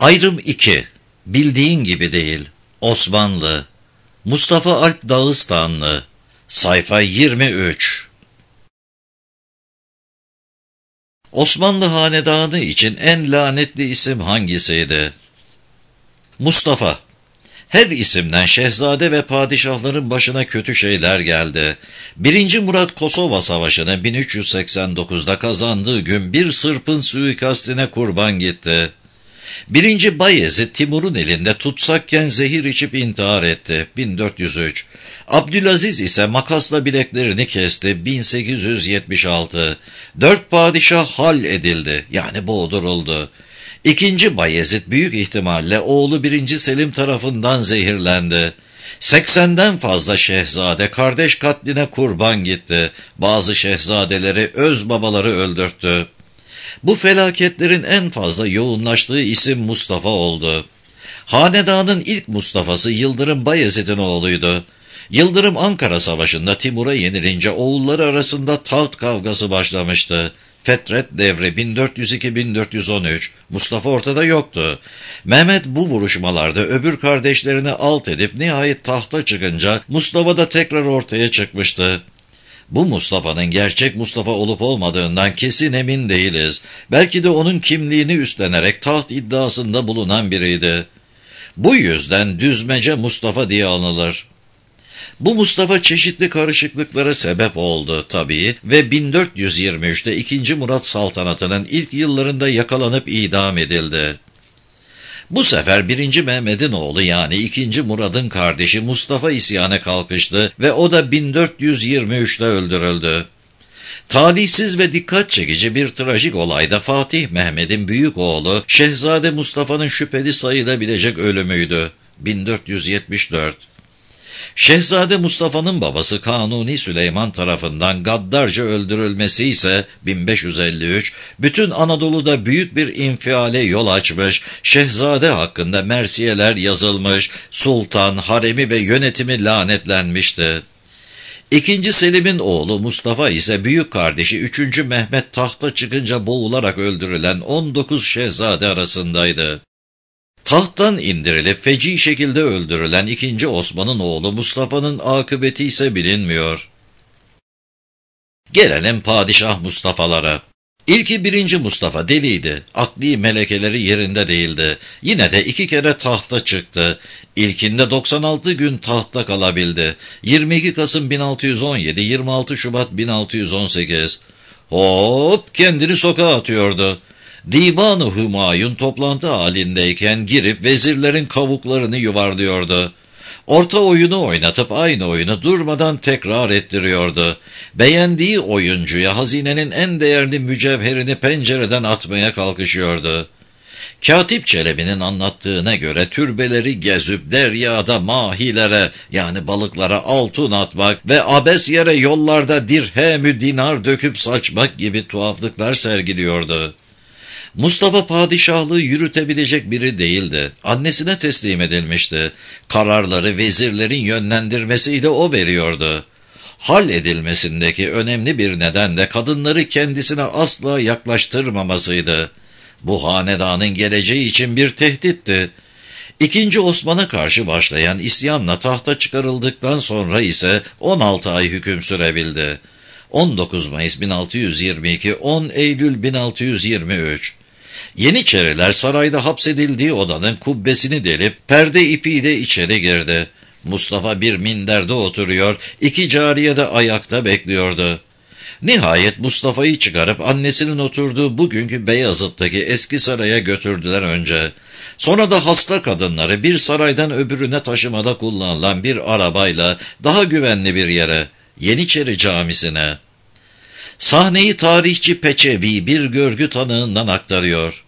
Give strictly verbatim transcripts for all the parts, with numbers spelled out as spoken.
Ayrım iki. Bildiğin gibi değil. Osmanlı. Mustafa Alp Dağıstanlı. Sayfa yirmi üç. Osmanlı hanedanı için en lanetli isim hangisiydi? Mustafa. Her isimden şehzade ve padişahların başına kötü şeyler geldi. Birinci Murat Kosova Savaşı'nı bin üç yüz seksen dokuzda kazandığı gün bir Sırp'ın suikastine kurban gitti. Birinci Bayezid Timur'un elinde tutsakken zehir içip intihar etti bin dört yüz üç. Abdülaziz ise makasla bileklerini kesti bin sekiz yüz yetmiş altı. Dört padişah hal edildi, yani boğduruldu. İkinci Bayezid büyük ihtimalle oğlu birinci Selim tarafından zehirlendi. seksenden fazla şehzade kardeş katline kurban gitti. Bazı şehzadeleri öz babaları öldürttü. Bu felaketlerin en fazla yoğunlaştığı isim Mustafa oldu. Hanedanın ilk Mustafa'sı Yıldırım Bayezid'in oğluydu. Yıldırım Ankara Savaşı'nda Timur'a yenilince oğulları arasında taht kavgası başlamıştı. Fetret devri bin dört yüz iki bin dört yüz on üç. Mustafa ortada yoktu. Mehmet bu vuruşmalarda öbür kardeşlerini alt edip nihayet tahta çıkınca Mustafa da tekrar ortaya çıkmıştı. Bu Mustafa'nın gerçek Mustafa olup olmadığından kesin emin değiliz. Belki de onun kimliğini üstlenerek taht iddiasında bulunan biriydi. Bu yüzden düzmece Mustafa diye anılır. Bu Mustafa çeşitli karışıklıklara sebep oldu tabii ve bin dört yüz yirmi üçte ikinci Murat saltanatının ilk yıllarında yakalanıp idam edildi. Bu sefer birinci Mehmet'in oğlu yani ikinci Murad'ın kardeşi Mustafa isyana kalkıştı ve o da bin dört yüz yirmi üçte öldürüldü. Talihsiz ve dikkat çekici bir trajik olayda Fatih Mehmet'in büyük oğlu Şehzade Mustafa'nın şüpheli sayılabilecek ölümüydü bin dört yüz yetmiş dört. Şehzade Mustafa'nın babası Kanuni Süleyman tarafından gaddarca öldürülmesi ise bin beş yüz elli üç, bütün Anadolu'da büyük bir infiale yol açmış, şehzade hakkında mersiyeler yazılmış, sultan, haremi ve yönetimi lanetlenmişti. İkinci Selim'in oğlu Mustafa ise büyük kardeşi üçüncü Mehmet tahta çıkınca boğularak öldürülen on dokuz şehzade arasındaydı. Tahttan indirilip feci şekilde öldürülen ikinci Osman'ın oğlu Mustafa'nın akıbeti ise bilinmiyor. Gelelim Padişah Mustafa'lara. İlki birinci Mustafa deliydi, akli melekeleri yerinde değildi. Yine de iki kere tahta çıktı. İlkinde doksan altı gün tahtta kalabildi. yirmi iki Kasım bin altı yüz on yedi, yirmi altı Şubat bin altı yüz on sekiz. Hop kendini sokağa atıyordu. Divan-ı Hümayun toplantı halindeyken girip vezirlerin kavuklarını yuvarlıyordu. Orta oyunu oynatıp aynı oyunu durmadan tekrar ettiriyordu. Beğendiği oyuncuya hazinenin en değerli mücevherini pencereden atmaya kalkışıyordu. Katip Çelebi'nin anlattığına göre türbeleri gezip deryada mahilere yani balıklara altın atmak ve abes yere yollarda dirhemü dinar döküp saçmak gibi tuhaflıklar sergiliyordu. Mustafa padişahlığı yürütebilecek biri değildi. Annesine teslim edilmişti. Kararları vezirlerin yönlendirmesiyle o veriyordu. Hal edilmesindeki önemli bir neden de kadınları kendisine asla yaklaştırmamasıydı. Bu hanedanın geleceği için bir tehditti. İkinci Osman'a karşı başlayan isyanla tahta çıkarıldıktan sonra ise on altı ay hüküm sürebildi. on dokuz Mayıs bin altı yüz yirmi iki, on Eylül bin altı yüz yirmi üç. Yeniçeriler sarayda hapsedildiği odanın kubbesini delip perde ipiyle içeri girdi. Mustafa bir minderde oturuyor, iki cariye de ayakta bekliyordu. Nihayet Mustafa'yı çıkarıp annesinin oturduğu bugünkü Beyazıt'taki eski saraya götürdüler önce. Sonra da hasta kadınları bir saraydan öbürüne taşımada kullanılan bir arabayla daha güvenli bir yere, Yeniçeri Camisi'ne. Sahneyi tarihçi Peçevi bir görgü tanığından aktarıyor.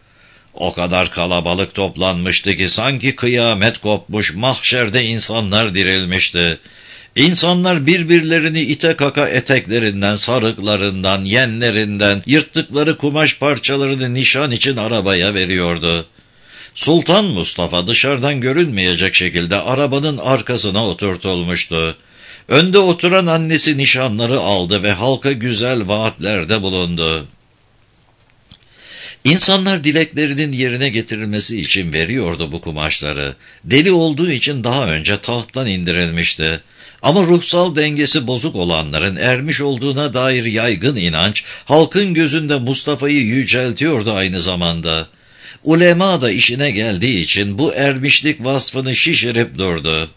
O kadar kalabalık toplanmıştı ki sanki kıyamet kopmuş, mahşerde insanlar dirilmişti. İnsanlar birbirlerini ite kaka eteklerinden, sarıklarından, yenlerinden, yırttıkları kumaş parçalarını nişan için arabaya veriyordu. Sultan Mustafa dışarıdan görünmeyecek şekilde arabanın arkasına oturtulmuştu. Önde oturan annesi nişanları aldı ve halka güzel vaatlerde bulundu. İnsanlar dileklerinin yerine getirilmesi için veriyordu bu kumaşları. Deli olduğu için daha önce tahttan indirilmişti. Ama ruhsal dengesi bozuk olanların ermiş olduğuna dair yaygın inanç, halkın gözünde Mustafa'yı yüceltiyordu aynı zamanda. Ulema da işine geldiği için bu ermişlik vasfını şişirip durdu.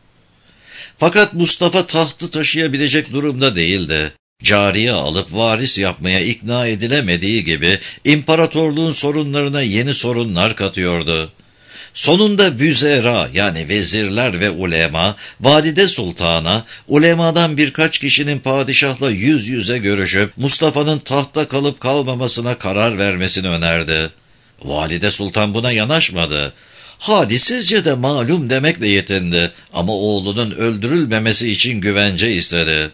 Fakat Mustafa tahtı taşıyabilecek durumda değildi. Cariye alıp varis yapmaya ikna edilemediği gibi imparatorluğun sorunlarına yeni sorunlar katıyordu. Sonunda vüzera yani vezirler ve ulema, valide sultana, ulemadan birkaç kişinin padişahla yüz yüze görüşüp Mustafa'nın tahtta kalıp kalmamasına karar vermesini önerdi. Valide sultan buna yanaşmadı. Hadisizce de malum demekle yetindi ama oğlunun öldürülmemesi için güvence istedi.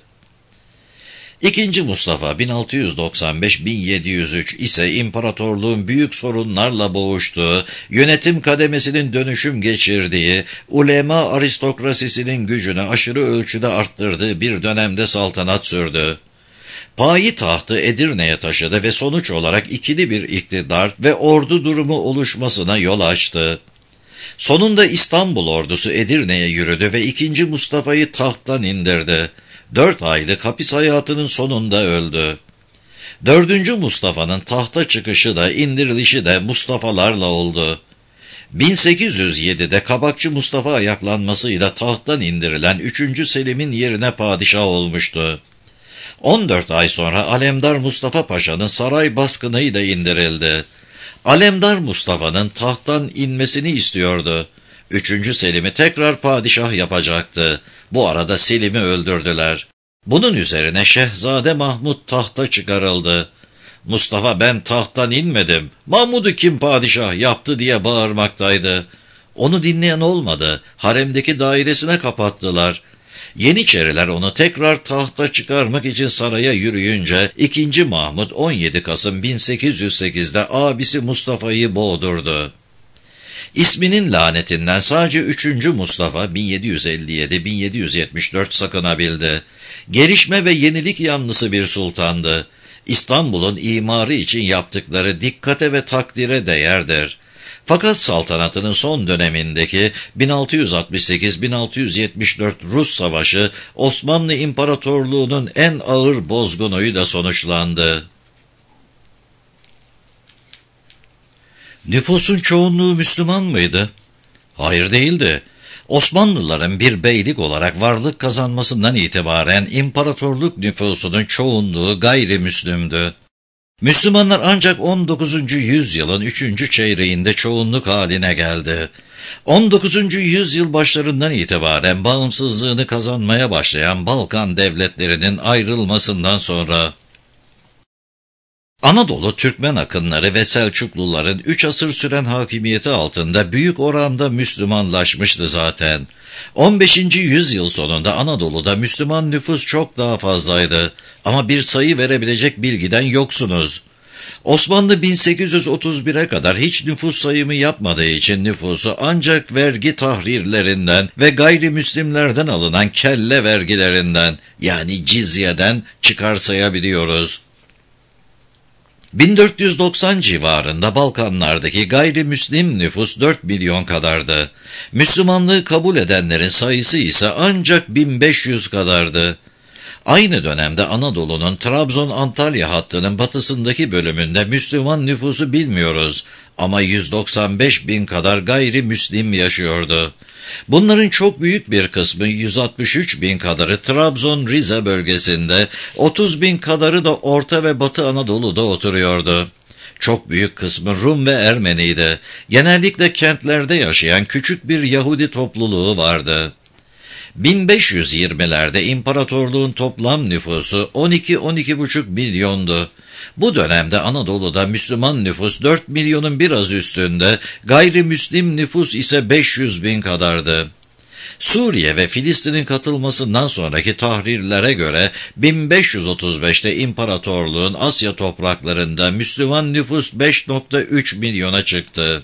İkinci Mustafa bin altı yüz doksan beş bin yedi yüz üç ise imparatorluğun büyük sorunlarla boğuştuğu, yönetim kademesinin dönüşüm geçirdiği, ulema aristokrasisinin gücünü aşırı ölçüde arttırdığı bir dönemde saltanat sürdü. Payitahtı Edirne'ye taşıdı ve sonuç olarak ikili bir iktidar ve ordu durumu oluşmasına yol açtı. Sonunda İstanbul ordusu Edirne'ye yürüdü ve ikinci Mustafa'yı tahttan indirdi. Dört aylık hapis hayatının sonunda öldü. Dördüncü Mustafa'nın tahta çıkışı da indirilişi de Mustafa'larla oldu. bin sekiz yüz yedide Kabakçı Mustafa ayaklanmasıyla tahttan indirilen üçüncü Selim'in yerine padişah olmuştu. on dört ay sonra Alemdar Mustafa Paşa'nın saray baskınıyla indirildi. Alemdar Mustafa'nın tahttan inmesini istiyordu. Üçüncü Selim'i tekrar padişah yapacaktı. Bu arada Selim'i öldürdüler. Bunun üzerine Şehzade Mahmud tahta çıkarıldı. Mustafa ben tahttan inmedim, Mahmud'u kim padişah yaptı diye bağırmaktaydı. Onu dinleyen olmadı, haremdeki dairesine kapattılar. Yeniçeriler onu tekrar tahta çıkarmak için saraya yürüyünce ikinci Mahmud on yedi Kasım bin sekiz yüz sekizde abisi Mustafa'yı boğdurdu. İsminin lanetinden sadece üçüncü Mustafa bin yedi yüz elli yedi bin yedi yüz yetmiş dört sakınabildi. Gelişme ve yenilik yanlısı bir sultandı. İstanbul'un imarı için yaptıkları dikkate ve takdire değerdir. Fakat saltanatının son dönemindeki bin altı yüz altmış sekiz bin altı yüz yetmiş dört Rus Savaşı Osmanlı İmparatorluğu'nun en ağır bozgunuyla sonuçlandı. Nüfusun çoğunluğu Müslüman mıydı? Hayır değildi. Osmanlıların bir beylik olarak varlık kazanmasından itibaren imparatorluk nüfusunun çoğunluğu gayrimüslimdi. Müslümanlar ancak on dokuzuncu yüzyılın üçüncü çeyreğinde çoğunluk haline geldi. on dokuzuncu yüzyıl başlarından itibaren bağımsızlığını kazanmaya başlayan Balkan devletlerinin ayrılmasından sonra Anadolu Türkmen akınları ve Selçukluların üç asır süren hakimiyeti altında büyük oranda Müslümanlaşmıştı zaten. on beşinci yüzyıl sonunda Anadolu'da Müslüman nüfus çok daha fazlaydı ama bir sayı verebilecek bilgiden yoksunuz. Osmanlı bin sekiz yüz otuz bire kadar hiç nüfus sayımı yapmadığı için nüfusu ancak vergi tahrirlerinden ve gayrimüslimlerden alınan kelle vergilerinden yani cizyeden çıkarsayabiliyoruz. bin dört yüz doksan civarında Balkanlardaki gayrimüslim nüfus dört milyon kadardı. Müslümanlığı kabul edenlerin sayısı ise ancak bin beş yüz kadardı. Aynı dönemde Anadolu'nun Trabzon-Antalya hattının batısındaki bölümünde Müslüman nüfusu bilmiyoruz ama yüz doksan beş bin kadar gayrimüslim yaşıyordu. Bunların çok büyük bir kısmı yüz altmış üç bin kadarı Trabzon-Rize bölgesinde, otuz bin kadarı da Orta ve Batı Anadolu'da oturuyordu. Çok büyük kısmı Rum ve Ermeniydi. Genellikle kentlerde yaşayan küçük bir Yahudi topluluğu vardı. bin beş yüz yirmilerde imparatorluğun toplam nüfusu on iki on iki buçuk milyondu. Bu dönemde Anadolu'da Müslüman nüfus dört milyonun biraz üstünde, gayrimüslim nüfus ise beş yüz bin kadardı. Suriye ve Filistin'in katılmasından sonraki tahrirlere göre bin beş yüz otuz beşte imparatorluğun Asya topraklarında Müslüman nüfus beş nokta üç milyona çıktı.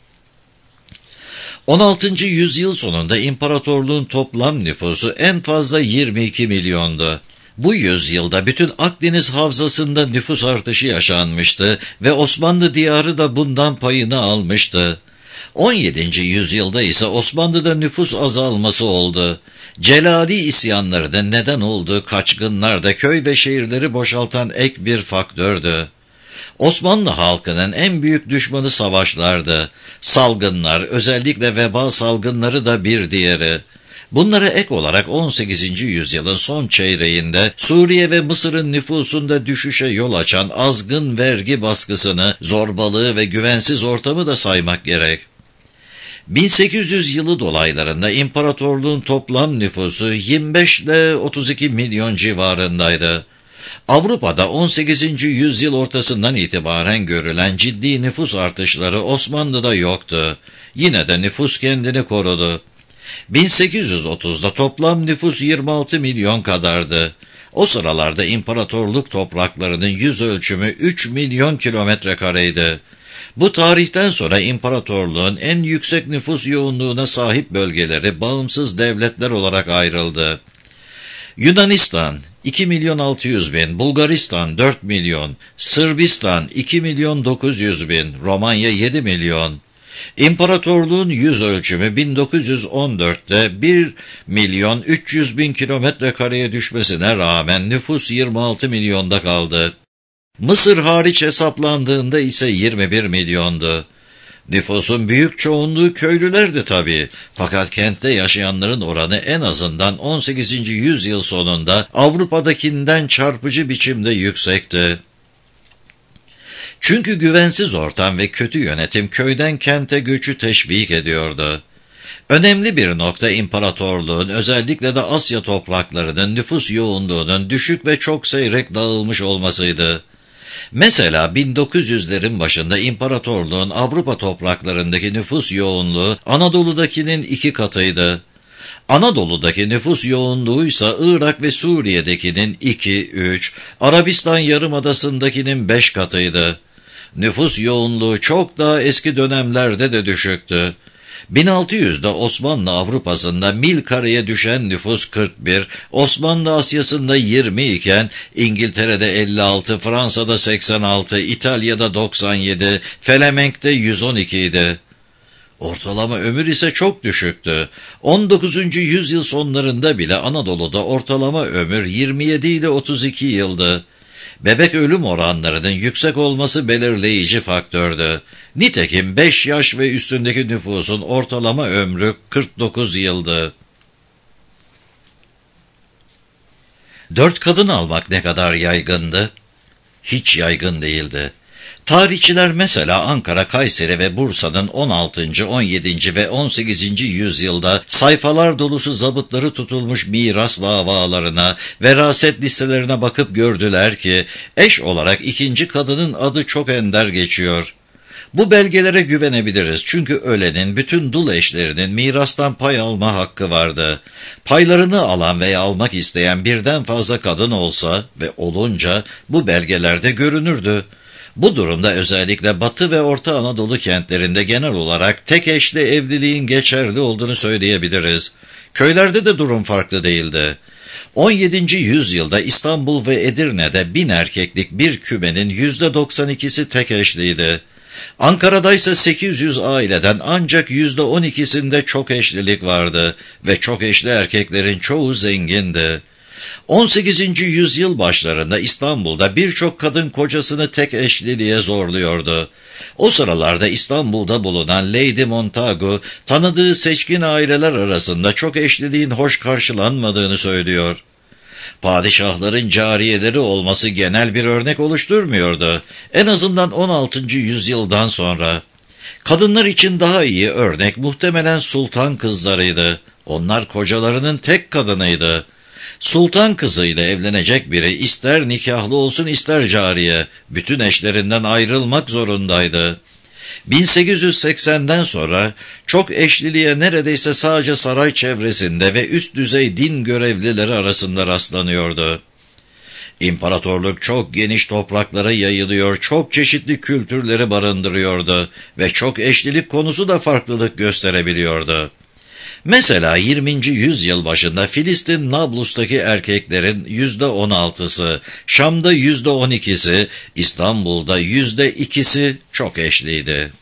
on altıncı yüzyıl sonunda imparatorluğun toplam nüfusu en fazla yirmi iki milyondu. Bu yüzyılda bütün Akdeniz havzasında nüfus artışı yaşanmıştı ve Osmanlı diyarı da bundan payını almıştı. on yedinci yüzyılda ise Osmanlı'da nüfus azalması oldu. Celali isyanları da neden olduğu kaçkınlar da köy ve şehirleri boşaltan ek bir faktördü. Osmanlı halkının en büyük düşmanı savaşlardı. Salgınlar, özellikle veba salgınları da bir diğeri. Bunlara ek olarak on sekizinci yüzyılın son çeyreğinde Suriye ve Mısır'ın nüfusunda düşüşe yol açan azgın vergi baskısını, zorbalığı ve güvensiz ortamı da saymak gerek. bin sekiz yüz yılı dolaylarında imparatorluğun toplam nüfusu yirmi beş ile otuz iki milyon civarındaydı. Avrupa'da on sekizinci yüzyıl ortasından itibaren görülen ciddi nüfus artışları Osmanlı'da yoktu. Yine de nüfus kendini korudu. bin sekiz yüz otuzda toplam nüfus yirmi altı milyon kadardı. O sıralarda imparatorluk topraklarının yüz ölçümü üç milyon kilometre kareydi. Bu tarihten sonra imparatorluğun en yüksek nüfus yoğunluğuna sahip bölgeleri bağımsız devletler olarak ayrıldı. Yunanistan iki milyon altı yüz bin, Bulgaristan dört milyon, Sırbistan iki milyon dokuz yüz bin, Romanya yedi milyon. İmparatorluğun yüz ölçümü bin dokuz yüz on dörtte bir milyon üç yüz bin kilometre kareye düşmesine rağmen nüfus yirmi altı milyonda kaldı. Mısır hariç hesaplandığında ise yirmi bir milyondu. Nüfusun büyük çoğunluğu köylülerdi tabii. Fakat kentte yaşayanların oranı en azından on sekizinci yüzyıl sonunda Avrupa'dakinden çarpıcı biçimde yüksekti. Çünkü güvensiz ortam ve kötü yönetim köyden kente göçü teşvik ediyordu. Önemli bir nokta imparatorluğun, özellikle de Asya topraklarının nüfus yoğunluğunun düşük ve çok seyrek dağılmış olmasıydı. Mesela bin dokuz yüzlerin başında imparatorluğun Avrupa topraklarındaki nüfus yoğunluğu Anadolu'dakinin iki katıydı. Anadolu'daki nüfus yoğunluğuysa Irak ve Suriye'dekinin iki üç, Arabistan Yarımadası'ndakinin beş katıydı. Nüfus yoğunluğu çok daha eski dönemlerde de düşüktü. bin altı yüzde Osmanlı Avrupa'sında mil kareye düşen nüfus kırk bir, Osmanlı Asya'sında yirmi iken İngiltere'de elli altı, Fransa'da seksen altı, İtalya'da doksan yedi, Felemenk'te yüz on iki idi. Ortalama ömür ise çok düşüktü. on dokuzuncu yüzyıl sonlarında bile Anadolu'da ortalama ömür yirmi yedi ile otuz iki yıldı. Bebek ölüm oranlarının yüksek olması belirleyici faktördü. Nitekim beş yaş ve üstündeki nüfusun ortalama ömrü kırk dokuz yıldı. Dört kadın almak ne kadar yaygındı? Hiç yaygın değildi. Tarihçiler mesela Ankara, Kayseri ve Bursa'nın on altıncı, on yedinci ve on sekizinci yüzyılda sayfalar dolusu zabıtları tutulmuş miras davalarına, veraset listelerine bakıp gördüler ki eş olarak ikinci kadının adı çok ender geçiyor. Bu belgelere güvenebiliriz çünkü ölenin bütün dul eşlerinin mirastan pay alma hakkı vardı. Paylarını alan veya almak isteyen birden fazla kadın olsa ve olunca bu belgelerde görünürdü. Bu durumda özellikle Batı ve Orta Anadolu kentlerinde genel olarak tek eşli evliliğin geçerli olduğunu söyleyebiliriz. Köylerde de durum farklı değildi. on yedinci yüzyılda İstanbul ve Edirne'de bin erkeklik bir kümenin yüzde doksan ikisi tek eşliydi. Ankara'da ise sekiz yüz aileden ancak yüzde on ikisinde çok eşlilik vardı ve çok eşli erkeklerin çoğu zengindi. on sekizinci yüzyıl başlarında İstanbul'da birçok kadın kocasını tek eşliliğe zorluyordu. O sıralarda İstanbul'da bulunan Lady Montagu, tanıdığı seçkin aileler arasında çok eşliliğin hoş karşılanmadığını söylüyor. Padişahların cariyeleri olması genel bir örnek oluşturmuyordu. En azından on altıncı yüzyıldan sonra. Kadınlar için daha iyi örnek muhtemelen sultan kızlarıydı. Onlar kocalarının tek kadınıydı. Sultan kızıyla evlenecek biri ister nikahlı olsun ister cariye, bütün eşlerinden ayrılmak zorundaydı. bin sekiz yüz seksenden sonra çok eşliliğe neredeyse sadece saray çevresinde ve üst düzey din görevlileri arasında rastlanıyordu. İmparatorluk çok geniş topraklara yayılıyor, çok çeşitli kültürleri barındırıyordu ve çok eşlilik konusu da farklılık gösterebiliyordu. Mesela yirminci yüzyıl başında Filistin Nablus'taki erkeklerin yüzde on altısı, Şam'da yüzde on ikisi, İstanbul'da yüzde ikisi çok eşliydi.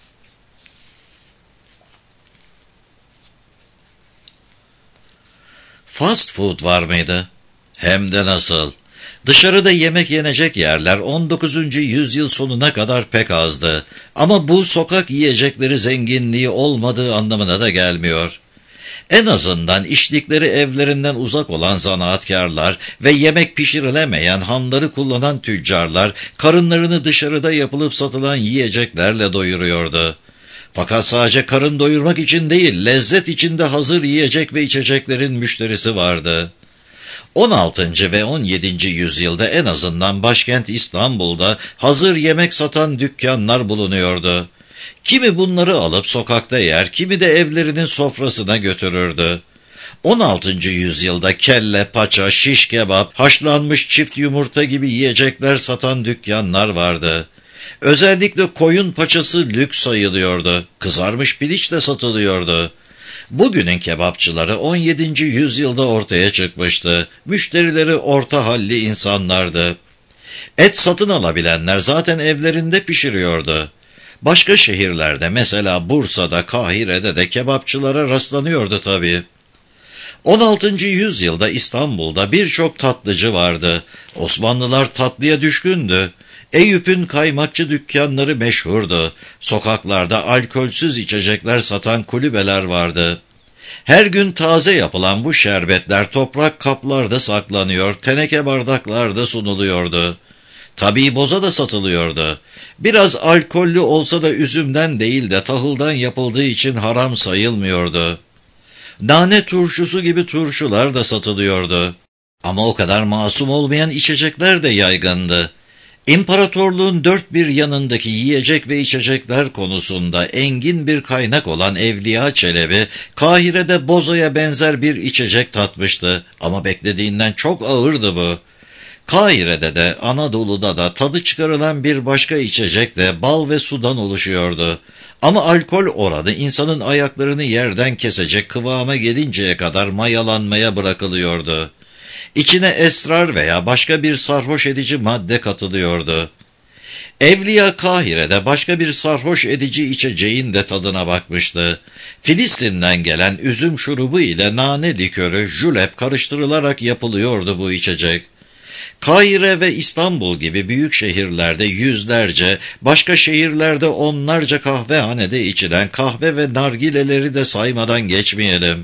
Fast food var mıydı? Hem de nasıl? Dışarıda yemek yenecek yerler on dokuzuncu yüzyıl sonuna kadar pek azdı. Ama bu sokak yiyecekleri zenginliği olmadığı anlamına da gelmiyor. En azından içtikleri evlerinden uzak olan zanaatkarlar ve yemek pişirilemeyen hanları kullanan tüccarlar karınlarını dışarıda yapılıp satılan yiyeceklerle doyuruyordu. Fakat sadece karın doyurmak için değil, lezzet içinde hazır yiyecek ve içeceklerin müşterisi vardı. on altıncı ve on yedinci yüzyılda en azından başkent İstanbul'da hazır yemek satan dükkanlar bulunuyordu. Kimi bunları alıp sokakta yer, kimi de evlerinin sofrasına götürürdü. on altıncı yüzyılda kelle, paça, şiş kebap, haşlanmış çift yumurta gibi yiyecekler satan dükkanlar vardı. Özellikle koyun paçası lüks sayılıyordu. Kızarmış piliç de satılıyordu. Bugünün kebapçıları on yedinci yüzyılda ortaya çıkmıştı. Müşterileri orta halli insanlardı. Et satın alabilenler zaten evlerinde pişiriyordu. Başka şehirlerde, mesela Bursa'da, Kahire'de de kebapçılara rastlanıyordu tabii. on altıncı yüzyılda İstanbul'da birçok tatlıcı vardı. Osmanlılar tatlıya düşkündü. Eyüp'ün kaymakçı dükkanları meşhurdu. Sokaklarda alkolsüz içecekler satan kulübeler vardı. Her gün taze yapılan bu şerbetler toprak kaplarda saklanıyor, teneke bardaklarda sunuluyordu. Tabii boza da satılıyordu. Biraz alkollü olsa da üzümden değil de tahıldan yapıldığı için haram sayılmıyordu. Nane turşusu gibi turşular da satılıyordu. Ama o kadar masum olmayan içecekler de yaygındı. İmparatorluğun dört bir yanındaki yiyecek ve içecekler konusunda engin bir kaynak olan Evliya Çelebi, Kahire'de bozaya benzer bir içecek tatmıştı ama beklediğinden çok ağırdı bu. Kahire'de de Anadolu'da da tadı çıkarılan bir başka içecek de bal ve sudan oluşuyordu. Ama alkol oranı insanın ayaklarını yerden kesecek kıvama gelinceye kadar mayalanmaya bırakılıyordu. İçine esrar veya başka bir sarhoş edici madde katılıyordu. Evliya Kahire'de başka bir sarhoş edici içeceğin de tadına bakmıştı. Filistin'den gelen üzüm şurubu ile nane likörü, julep karıştırılarak yapılıyordu bu içecek. Kahire ve İstanbul gibi büyük şehirlerde yüzlerce, başka şehirlerde onlarca kahvehanede içilen kahve ve nargileleri de saymadan geçmeyelim.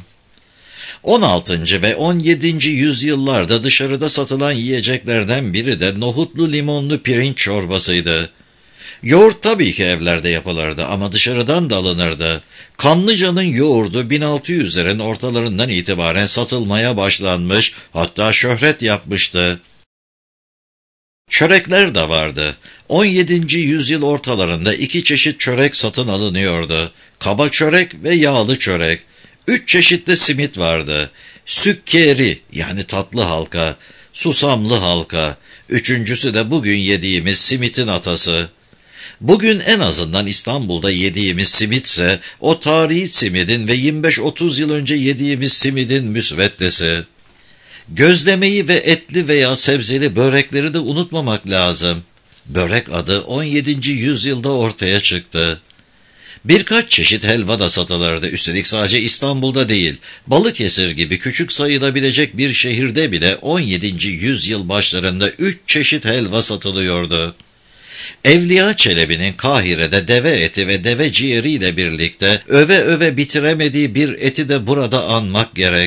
on altıncı ve on yedinci yüzyıllarda dışarıda satılan yiyeceklerden biri de nohutlu limonlu pirinç çorbasıydı. Yoğurt tabii ki evlerde yapılırdı ama dışarıdan da alınırdı. Kanlıca'nın yoğurdu bin altı yüzlerin ortalarından itibaren satılmaya başlanmış, hatta şöhret yapmıştı. Çörekler de vardı. on yedinci yüzyıl ortalarında iki çeşit çörek satın alınıyordu. Kaba çörek ve yağlı çörek. Üç çeşitli simit vardı. Sükkeri yani tatlı halka, susamlı halka. Üçüncüsü de bugün yediğimiz simitin atası. Bugün en azından İstanbul'da yediğimiz simitse o tarihi simidin ve yirmi beş otuz yıl önce yediğimiz simidin müsveddesi. Gözlemeyi ve etli veya sebzeli börekleri de unutmamak lazım. Börek adı on yedinci yüzyılda ortaya çıktı. Birkaç çeşit helva da satılırdı. Üstelik sadece İstanbul'da değil, Balıkesir gibi küçük sayılabilecek bir şehirde bile on yedinci yüzyıl başlarında üç çeşit helva satılıyordu. Evliya Çelebi'nin Kahire'de deve eti ve deve ciğeriyle birlikte öve öve bitiremediği bir eti de burada anmak gerek.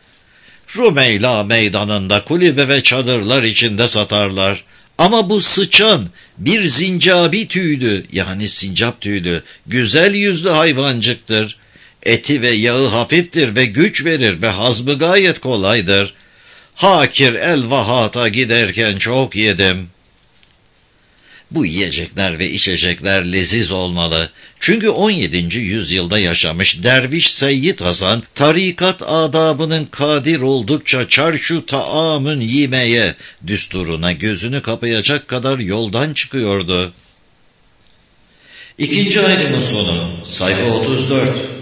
Rumeyla meydanında kulübe ve çadırlar içinde satarlar. Ama bu sıçan bir zincabi tüylü yani sincap tüylü güzel yüzlü hayvancıktır. Eti ve yağı hafiftir ve güç verir ve hazmı gayet kolaydır. Hakir el-Vahat'a giderken çok yedim. Bu yiyecekler ve içecekler leziz olmalı. Çünkü on yedinci yüzyılda yaşamış Derviş Seyyid Hasan, tarikat adabının kadir oldukça çarşu taamın yemeye düsturuna gözünü kapayacak kadar yoldan çıkıyordu. İkinci ayrımın sonu, sayfa otuz dört.